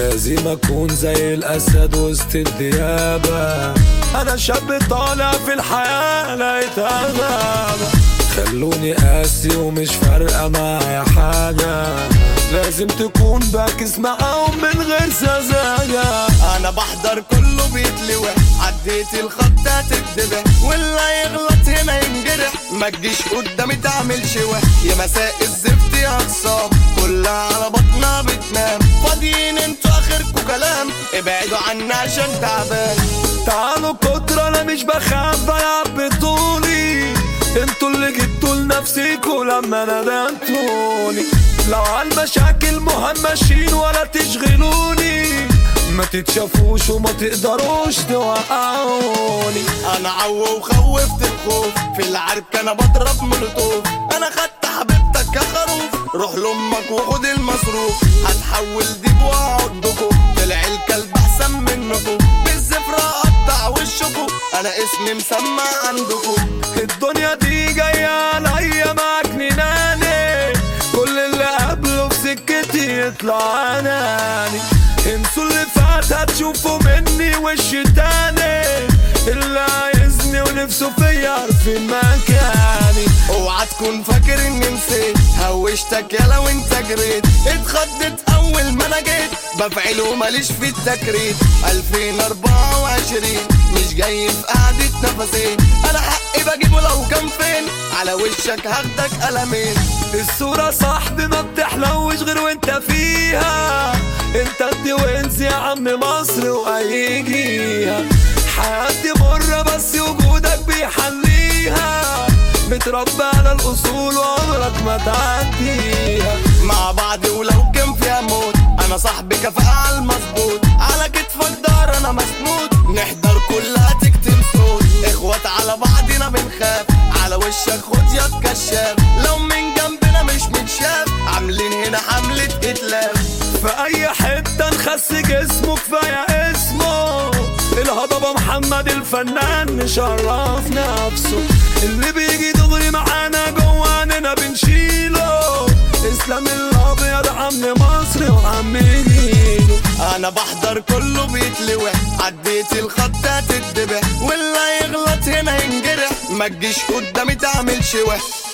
لازم اكون زي الاسد وسط الديابة. انا شاب طالع في الحياة لقيت غابة، خلوني قاسي ومش فارقة معايا حاجة. لازم تكون باكس معاهم من غير سذاجة. انا بحضر كله بيتلوح، عديت الخط هتتذبح، واللي يغلط هنا ينجرح. ما تجيش قدامي تعمل شوح، يا مساء الزفت يا اقسام كلها على بطنها بتنام. فاضيين انتوا اخركوا كلام، ابعدوا عني عشان تعبان. تعالوا كتر انا مش بخاف بلعب بطولي، انتوا اللي جبتوا لنفسيكوا لما ندمتوني. لو عالمشاكل مهمشين ولا تشغلوني، ما تتشافوش وما تقدروش توقعوني. انا عو وخوفت الخوف، في العركة انا بضرب مولوتوف. انا خدت حبيبتك يا خروف، روح لامك وخد المصروف. هتحول ديب واقعدكوا، طلع الكلب احسن منكوا. بالزفرة اقطع وشكوا، انا اسمي مسمع عندكوا. الدنيا دي جاية عليا معاك نناني، كل اللي قبله في سكتي يطلع اناني. انسوا اللي فات هتشوفوا مني وش تاني، اللي عايزني ونفسه فيا عارفين مكاني. اوعى تكون فاكر اني نسيت، هوشتك يالا وانت جريت. اتخضت اول ما انا جيت، بفعل وماليش في التكريت. 2024 مش جاي في قعدة نفسين، انا حقي بجيبه لو كان فين. على وشك هاخدك قلمين. الصورة صاحبي ما بتحلوش غير وانت فيها، انت ادي وانسي يا عم مصر وهيجيها. حياتي مرة بس وجودك بيحليها، متربى على الاصول وعمرك ما تعديها. مع بعض ولو كان فيها موت، انا صاحبي كفاءة على المظبوط. على كتفك دار انا مسنود، نحضر كلها تكتم صوت. اخوات على بعضنا بنخاف، على وشك خد يا كشاف. لو من جنبنا مش متشاف، عاملين هنا حملة اتلاف. في اي حتة نخس جسمه كفاية اسمه، الهضبة محمد الفنان نشرف نفسه. اللي بيجي دغري معانا جواننا بنشيله، اسلام الابيض عم مصر وعم جيله. انا بحضر كله بيتلوح، عديت الخط هتتذبح، واللي يغلط هنا ينجرح. ما تجيش قدامي تعمل شوح.